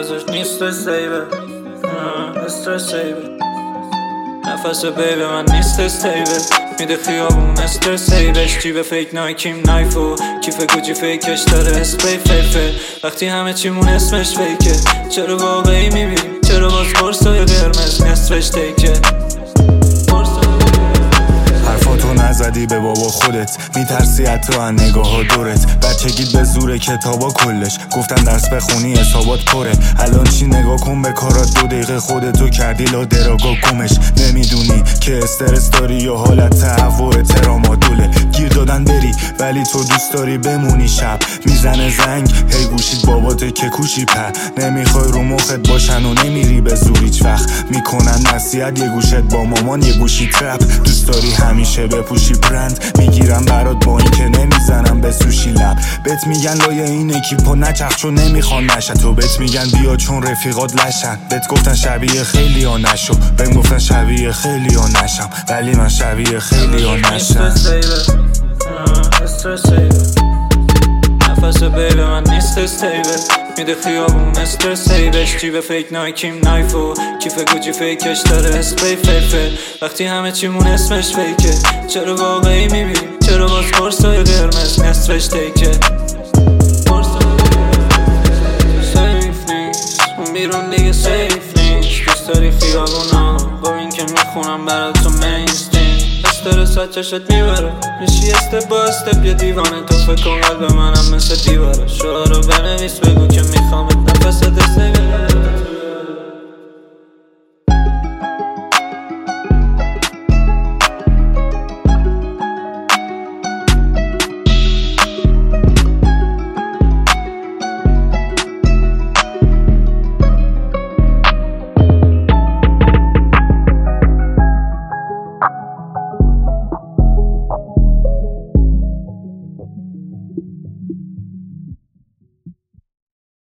ازش نیست استیبل استرس سیبل نفس بیبی من نیست استیبل میده خیابون استرس سیبش جیب فیک نایکیم نایفو کیف گوجی فیکش داره اسپری فیفه وقتی همه چیمون اسمش فیکه چرا واقعی میبینیم چرا باز قرصای قرمز نصفش تیکه حرفاتو نزدی به بابا خودت میترسی حتی از نگاه ها دورت بچگیت به زور کتابا کلش گفتن درس بخونی حسابات پره الان چی نگاه کن به کارات 2 دقیقه خودتو کردی لا دراگا گمش نمیدونی که استرس داری یا حالت تهوع ترامادوله گیر دادن بری ولی تو دوست داری بمونی شب میزنه زنگ هی گوشید باباته که کوشی په نمیخوای رو مخت باشن و نمیری به زور هیچ وقت میکنن نصیحت یه گوشت با مامان یه گوشی ترپ دوست داری همیشه بپوشی برند میگیرم برات با این که نمیزنم به سوشی لب بهت میگن لایه این اکیپو نچخ چون نمیخوان نشن تو بهت میگن بیا چون رفیقات لشن بهت گفتن شبیه خیلی ها نشو بهم گفتن شبیه خیلی ها نشم ولی من شبیه خیلی ها نشم نفس بیبی من نیست استیبل میده خیابون استرس سیبش جیب فیک نایکیم نایفو کیف گوجی فیکش داره اسپری فیفه وقتی همه چیمون اسمش فیکه چرا واقعی میبینیم چرا باز قرصای قرمز نصفش تیکه سیف نیست اون بیرون دیگه سیف نیست دوست داری خیابونا با این که میخونم برات تو مینستریم استرس از چشت میبره میشی استپ با استپ یه دیوانه تو فکر کن قلب منم مثل دیواره شعارو بنویس بگو که میخوامت نفست استیبل